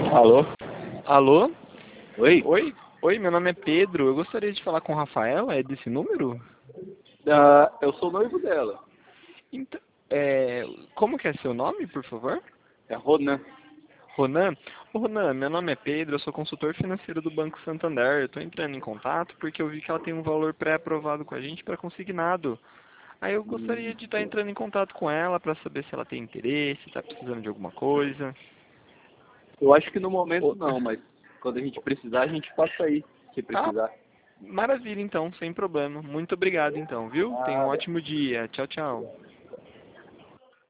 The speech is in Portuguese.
Alô? Alô? Oi? Oi, meu nome é Pedro. Eu gostaria de falar com o Rafael. É desse número? Eu sou noivo dela. Então, como que é seu nome, por favor? É Ronan. Ronan? Ô, Ronan, meu nome é Pedro, eu sou consultor financeiro do Banco Santander. Eu estou entrando em contato porque eu vi que ela tem um valor pré-aprovado com a gente para consignado. Aí eu gostaria de estar entrando em contato com ela para saber se ela tem interesse, está precisando de alguma coisa. Eu acho que no momento Ô, não, mas quando a gente precisar, a gente passa aí, se Ah, precisar. maravilha então, sem problema. Muito obrigado então, viu? Tenha um Nada. ótimo dia. Tchau, tchau.